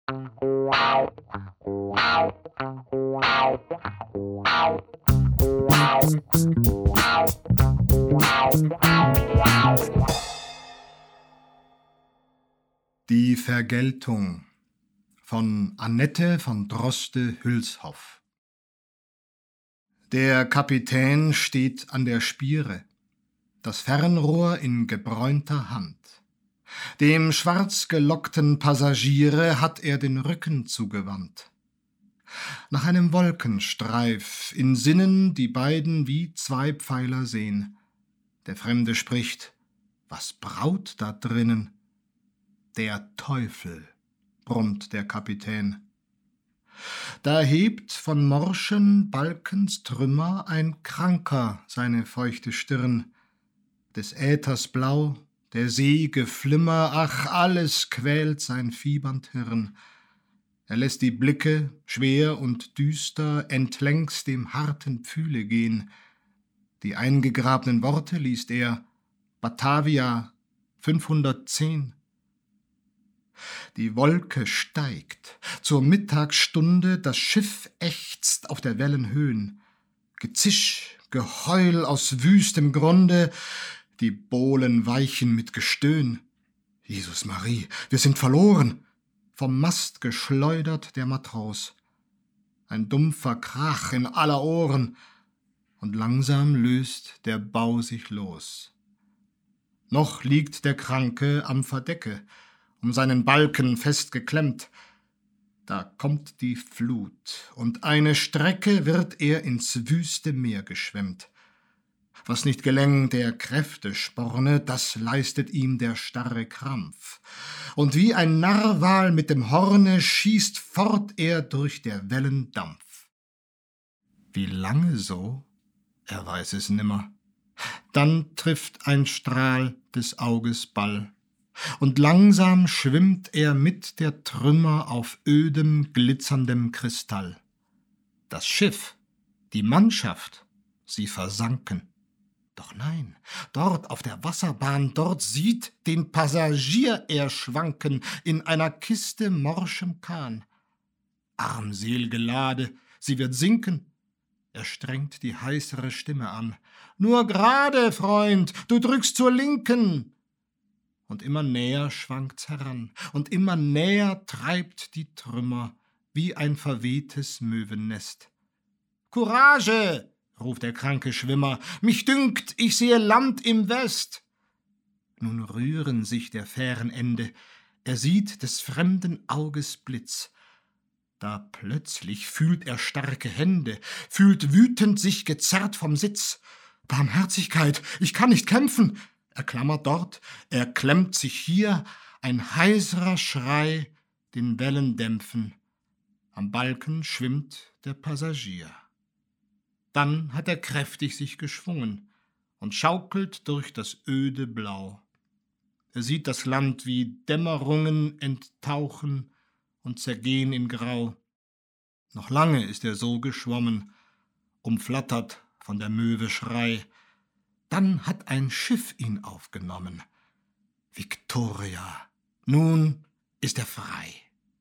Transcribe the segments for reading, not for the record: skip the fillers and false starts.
Die Vergeltung von Annette von Droste-Hülshoff. Der Kapitän steht an der Spiere, das Fernrohr in gebräunter Hand. Dem schwarz gelockten Passagiere hat er den Rücken zugewandt. Nach einem Wolkenstreif in Sinnen die beiden wie zwei Pfeiler sehn. Der Fremde spricht: Was braut da drinnen? Der Teufel, brummt der Kapitän. Da hebt von morschen Balkens Trümmer ein Kranker seine feuchte Stirn. Des Äthers Blau, der See Geflimmer, ach, alles quält sein fiebernd Hirn. Er lässt die Blicke, schwer und düster, entlängs dem harten Pfühle gehen. Die eingegrabenen Worte liest er: Batavia 510. Die Wolke steigt, zur Mittagsstunde das Schiff ächzt auf der Wellen Höhen. Gezisch, Geheul aus wüstem Grunde, die Bohlen weichen mit Gestöhn. Jesus Marie, wir sind verloren! Vom Mast geschleudert der Matros. Ein dumpfer Krach in aller Ohren, und langsam löst der Bau sich los. Noch liegt der Kranke am Verdecke, um seinen Balken festgeklemmt. Da kommt die Flut, und eine Strecke wird er ins wüste Meer geschwemmt. Was nicht geläng der Kräfte sporne, das leistet ihm der starre Krampf. Und wie ein Narwal mit dem Horne schießt fort er durch der Wellen Dampf. Wie lange so? Er weiß es nimmer. Dann trifft ein Strahl des Auges Ball, und langsam schwimmt er mit der Trümmer auf ödem, glitzerndem Kristall. Das Schiff, die Mannschaft, sie versanken. Doch nein, dort auf der Wasserbahn, dort sieht den Passagier er schwanken in einer Kiste morschem Kahn. Armsel'ge Lade, sie wird sinken. Er strengt die heißere Stimme an. Nur gerade, Freund, du drückst zur Linken. Und immer näher schwankt's heran, und immer näher treibt die Trümmer wie ein verwehtes Möwennest. Courage! Ruft der kranke Schwimmer, mich dünkt, ich sehe Land im West. Nun rühren sich der Fähren Ende, er sieht des fremden Auges Blitz. Da plötzlich fühlt er starke Hände, fühlt wütend sich gezerrt vom Sitz. Barmherzigkeit, ich kann nicht kämpfen! Er klammert dort, er klemmt sich hier, ein heiserer Schrei den Wellen dämpfen. Am Balken schwimmt der Passagier. Dann hat er kräftig sich geschwungen und schaukelt durch das öde Blau. Er sieht das Land wie Dämmerungen enttauchen und zergehen in Grau. Noch lange ist er so geschwommen, umflattert von der Möwe Schrei. Dann hat ein Schiff ihn aufgenommen. Victoria, nun ist er frei.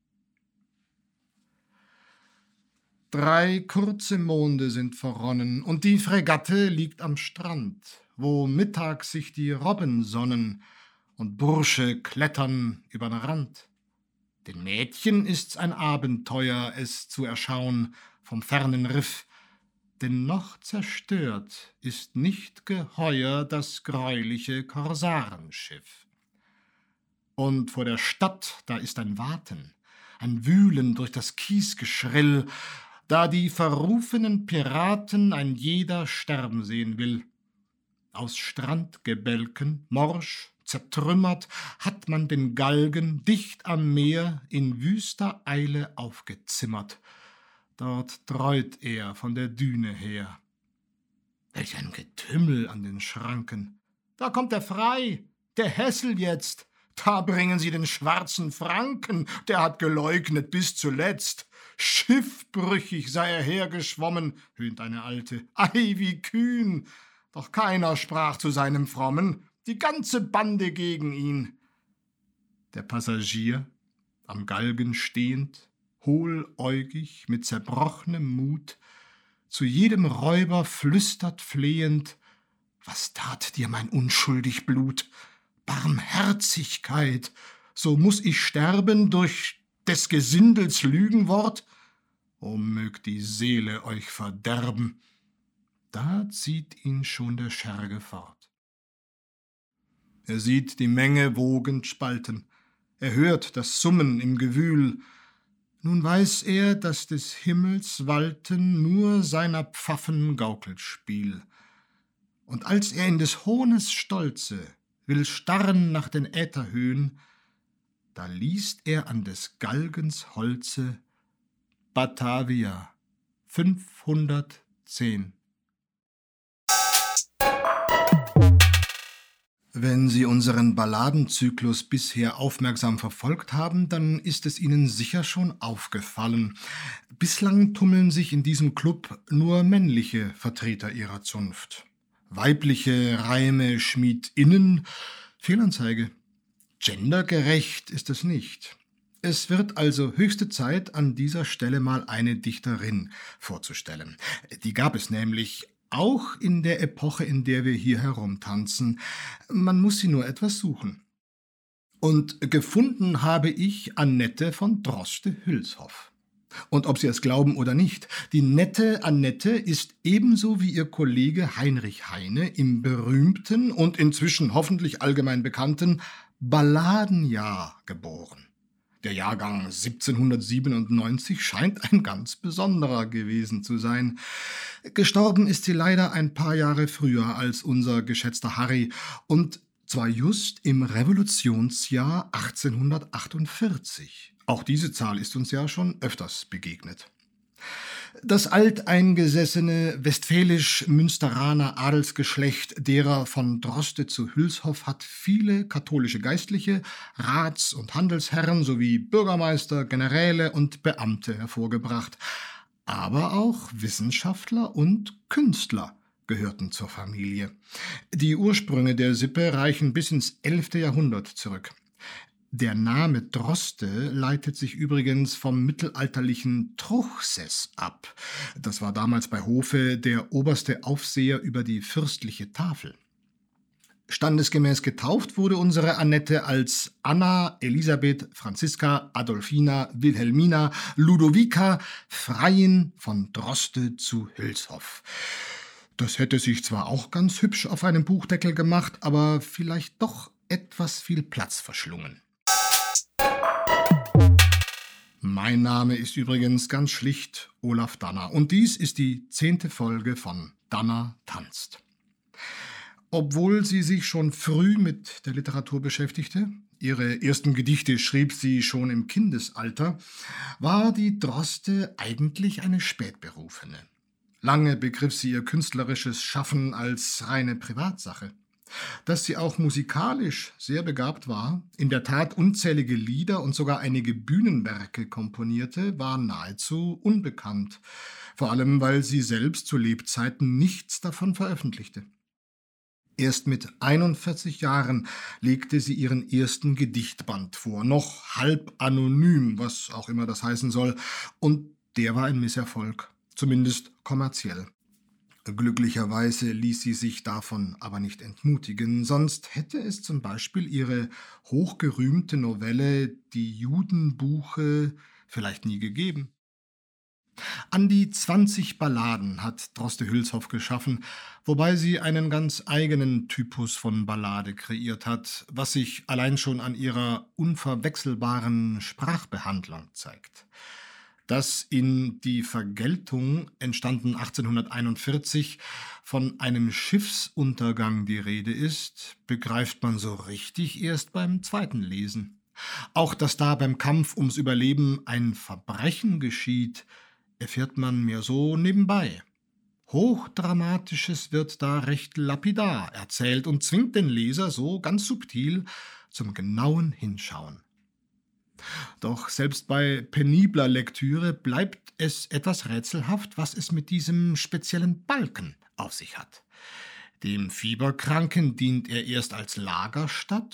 3 kurze Monde sind verronnen, und die Fregatte liegt am Strand, wo mittags sich die Robben sonnen und Bursche klettern übern Rand. Den Mädchen ist's ein Abenteuer, es zu erschauen vom fernen Riff, denn noch zerstört ist nicht geheuer das greuliche Korsarenschiff. Und vor der Stadt, da ist ein Warten, ein Wühlen durch das Kiesgeschrill, da die verrufenen Piraten ein jeder sterben sehen will. Aus Strandgebälken, morsch, zertrümmert, hat man den Galgen dicht am Meer in wüster Eile aufgezimmert. Dort dräut er von der Düne her. Welch ein Getümmel an den Schranken! Da kommt er frei, der Hessel jetzt! Da bringen sie den schwarzen Franken, der hat geleugnet bis zuletzt. Schiffbrüchig sei er hergeschwommen, höhnt eine Alte. Ei, wie kühn! Doch keiner sprach zu seinem Frommen, die ganze Bande gegen ihn. Der Passagier, am Galgen stehend, hohläugig, mit zerbrochenem Mut, zu jedem Räuber flüstert flehend: »Was tat dir mein unschuldig Blut? Barmherzigkeit, so muß ich sterben durch des Gesindels Lügenwort? O mög die Seele euch verderben!« Da zieht ihn schon der Scherge fort. Er sieht die Menge wogend spalten, er hört das Summen im Gewühl. Nun weiß er, dass des Himmels Walten nur seiner Pfaffen gaukelt Spiel. Und als er in des Hohnes Stolze will starren nach den Ätherhöhen, da liest er an des Galgens Holze: Batavia 510. Wenn Sie unseren Balladenzyklus bisher aufmerksam verfolgt haben, dann ist es Ihnen sicher schon aufgefallen. Bislang tummeln sich in diesem Club nur männliche Vertreter ihrer Zunft. Weibliche Reime SchmiedInnen, Fehlanzeige. Gendergerecht ist es nicht. Es wird also höchste Zeit, an dieser Stelle mal eine Dichterin vorzustellen. Die gab es nämlich auch in der Epoche, in der wir hier herumtanzen. Man muss sie nur etwas suchen. Und gefunden habe ich Annette von Droste-Hülshoff. Und ob Sie es glauben oder nicht, die nette Annette ist ebenso wie ihr Kollege Heinrich Heine im berühmten und inzwischen hoffentlich allgemein bekannten Balladenjahr geboren. Der Jahrgang 1797 scheint ein ganz besonderer gewesen zu sein. Gestorben ist sie leider ein paar Jahre früher als unser geschätzter Harry, und zwar just im Revolutionsjahr 1848. Auch diese Zahl ist uns ja schon öfters begegnet. Das alteingesessene westfälisch-münsteraner Adelsgeschlecht derer von Droste zu Hülshoff hat viele katholische Geistliche, Rats- und Handelsherren sowie Bürgermeister, Generäle und Beamte hervorgebracht. Aber auch Wissenschaftler und Künstler gehörten zur Familie. Die Ursprünge der Sippe reichen bis ins 11. Jahrhundert zurück. Der Name Droste leitet sich übrigens vom mittelalterlichen Truchsess ab. Das war damals bei Hofe der oberste Aufseher über die fürstliche Tafel. Standesgemäß getauft wurde unsere Annette als Anna, Elisabeth, Franziska, Adolfina, Wilhelmina, Ludovica, Freiin von Droste zu Hülshoff. Das hätte sich zwar auch ganz hübsch auf einem Buchdeckel gemacht, aber vielleicht doch etwas viel Platz verschlungen. Mein Name ist übrigens ganz schlicht Olaf Danner und dies ist die 10. Folge von Danner tanzt. Obwohl sie sich schon früh mit der Literatur beschäftigte, ihre ersten Gedichte schrieb sie schon im Kindesalter, war die Droste eigentlich eine Spätberufene. Lange begriff sie ihr künstlerisches Schaffen als reine Privatsache. Dass sie auch musikalisch sehr begabt war, in der Tat unzählige Lieder und sogar einige Bühnenwerke komponierte, war nahezu unbekannt, vor allem weil sie selbst zu Lebzeiten nichts davon veröffentlichte. Erst mit 41 Jahren legte sie ihren ersten Gedichtband vor, noch halb anonym, was auch immer das heißen soll, und der war ein Misserfolg, zumindest kommerziell. Glücklicherweise ließ sie sich davon aber nicht entmutigen, sonst hätte es zum Beispiel ihre hochgerühmte Novelle »Die Judenbuche« vielleicht nie gegeben. An die 20 Balladen hat Droste-Hülshoff geschaffen, wobei sie einen ganz eigenen Typus von Ballade kreiert hat, was sich allein schon an ihrer unverwechselbaren Sprachbehandlung zeigt. Dass in »Die Vergeltung«, entstanden 1841, von einem Schiffsuntergang die Rede ist, begreift man so richtig erst beim zweiten Lesen. Auch dass da beim Kampf ums Überleben ein Verbrechen geschieht, erfährt man mehr so nebenbei. Hochdramatisches wird da recht lapidar erzählt und zwingt den Leser so ganz subtil zum genauen Hinschauen. Doch selbst bei penibler Lektüre bleibt es etwas rätselhaft, was es mit diesem speziellen Balken auf sich hat. Dem Fieberkranken dient er erst als Lagerstatt,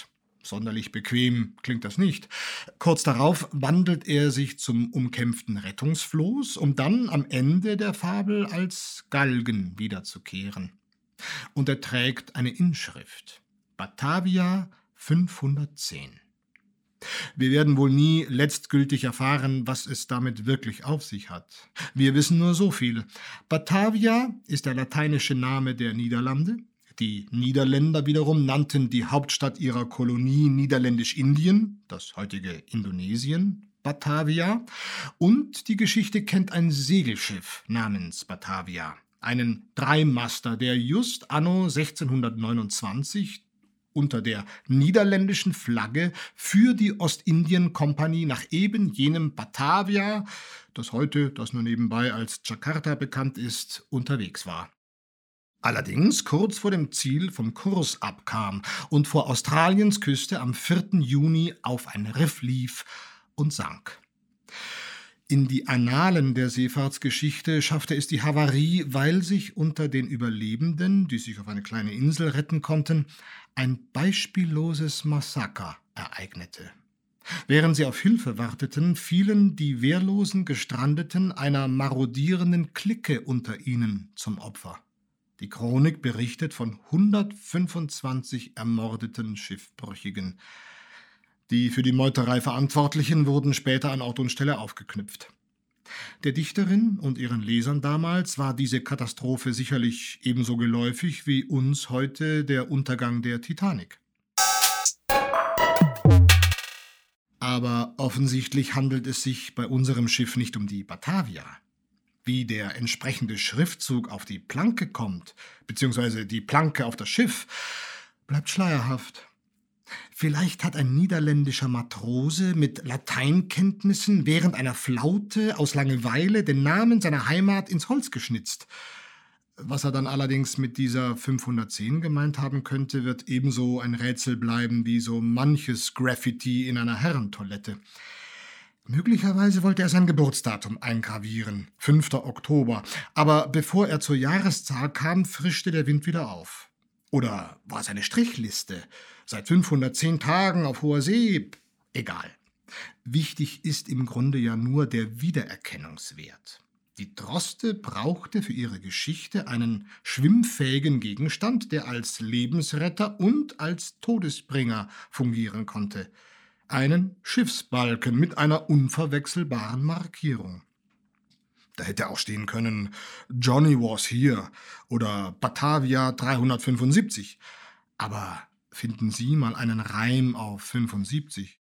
Sonderlich bequem klingt das nicht. Kurz darauf wandelt er sich zum umkämpften Rettungsfloß, um dann am Ende der Fabel als Galgen wiederzukehren. Und er trägt eine Inschrift: Batavia 510. Wir werden wohl nie letztgültig erfahren, was es damit wirklich auf sich hat. Wir wissen nur so viel. Batavia ist der lateinische Name der Niederlande. Die Niederländer wiederum nannten die Hauptstadt ihrer Kolonie Niederländisch-Indien, das heutige Indonesien, Batavia. Und die Geschichte kennt ein Segelschiff namens Batavia, einen Dreimaster, der just anno 1629 unter der niederländischen Flagge für die Ostindien-Kompanie nach eben jenem Batavia, das heute, das nur nebenbei als Jakarta bekannt ist, unterwegs war. Allerdings kurz vor dem Ziel vom Kurs abkam und vor Australiens Küste am 4. Juni auf ein Riff lief und sank. In die Annalen der Seefahrtsgeschichte schaffte es die Havarie, weil sich unter den Überlebenden, die sich auf eine kleine Insel retten konnten, ein beispielloses Massaker ereignete. Während sie auf Hilfe warteten, fielen die wehrlosen Gestrandeten einer marodierenden Clique unter ihnen zum Opfer. Die Chronik berichtet von 125 ermordeten Schiffbrüchigen. Die für die Meuterei Verantwortlichen wurden später an Ort und Stelle aufgeknüpft. Der Dichterin und ihren Lesern damals war diese Katastrophe sicherlich ebenso geläufig wie uns heute der Untergang der Titanic. Aber offensichtlich handelt es sich bei unserem Schiff nicht um die Batavia. Wie der entsprechende Schriftzug auf die Planke kommt, beziehungsweise die Planke auf das Schiff, bleibt schleierhaft. Vielleicht hat ein niederländischer Matrose mit Lateinkenntnissen während einer Flaute aus Langeweile den Namen seiner Heimat ins Holz geschnitzt. Was er dann allerdings mit dieser 510 gemeint haben könnte, wird ebenso ein Rätsel bleiben wie so manches Graffiti in einer Herrentoilette. Möglicherweise wollte er sein Geburtsdatum eingravieren, 5. Oktober, aber bevor er zur Jahreszahl kam, frischte der Wind wieder auf. Oder war es eine Strichliste? Seit 510 Tagen auf hoher See? Egal. Wichtig ist im Grunde ja nur der Wiedererkennungswert. Die Droste brauchte für ihre Geschichte einen schwimmfähigen Gegenstand, der als Lebensretter und als Todesbringer fungieren konnte. Einen Schiffsbalken mit einer unverwechselbaren Markierung. Da hätte auch stehen können Johnny was here oder Batavia 375. Aber finden Sie mal einen Reim auf 75.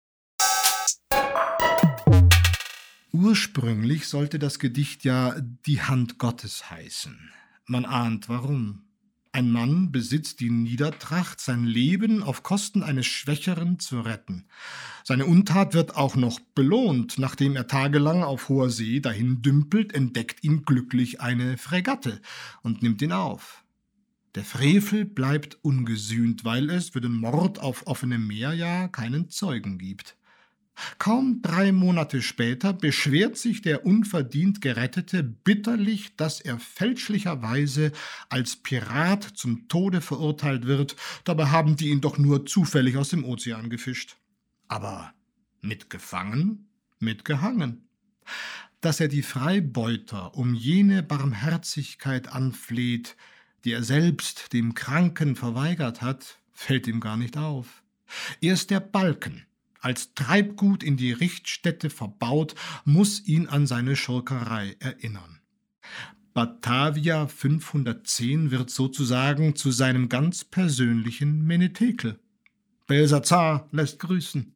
Ursprünglich sollte das Gedicht ja die Hand Gottes heißen. Man ahnt warum. Ein Mann besitzt die Niedertracht, sein Leben auf Kosten eines Schwächeren zu retten. Seine Untat wird auch noch belohnt. Nachdem er tagelang auf hoher See dahin dümpelt, entdeckt ihn glücklich eine Fregatte und nimmt ihn auf. Der Frevel bleibt ungesühnt, weil es für den Mord auf offenem Meer ja keinen Zeugen gibt. Kaum 3 Monate später beschwert sich der unverdient Gerettete bitterlich, dass er fälschlicherweise als Pirat zum Tode verurteilt wird. Dabei haben die ihn doch nur zufällig aus dem Ozean gefischt. Aber mitgefangen, mitgehangen. Dass er die Freibeuter um jene Barmherzigkeit anfleht, die er selbst dem Kranken verweigert hat, fällt ihm gar nicht auf. Erst der Balken, als Treibgut in die Richtstätte verbaut, muss ihn an seine Schurkerei erinnern. Batavia 510 wird sozusagen zu seinem ganz persönlichen Menetekel. Belsazar lässt grüßen.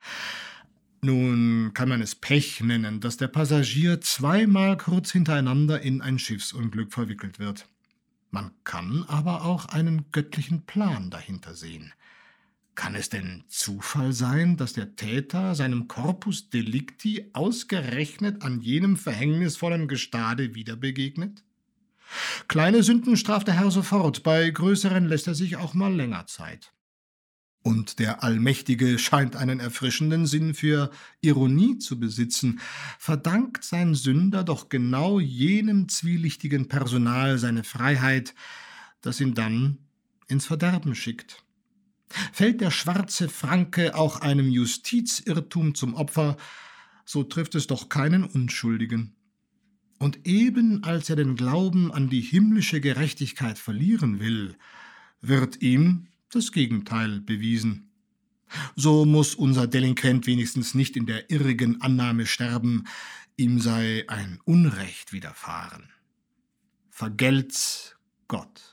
Nun kann man es Pech nennen, dass der Passagier 2-mal kurz hintereinander in ein Schiffsunglück verwickelt wird. Man kann aber auch einen göttlichen Plan dahinter sehen. Kann es denn Zufall sein, dass der Täter seinem Corpus Delicti ausgerechnet an jenem verhängnisvollen Gestade wieder begegnet? Kleine Sünden straft der Herr sofort, bei größeren lässt er sich auch mal länger Zeit. Und der Allmächtige scheint einen erfrischenden Sinn für Ironie zu besitzen, verdankt sein Sünder doch genau jenem zwielichtigen Personal seine Freiheit, das ihn dann ins Verderben schickt. Fällt der schwarze Franke auch einem Justizirrtum zum Opfer, so trifft es doch keinen Unschuldigen. Und eben als er den Glauben an die himmlische Gerechtigkeit verlieren will, wird ihm das Gegenteil bewiesen. So muss unser Delinquent wenigstens nicht in der irrigen Annahme sterben, ihm sei ein Unrecht widerfahren. Vergelt's Gott.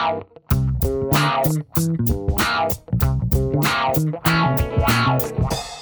Wow.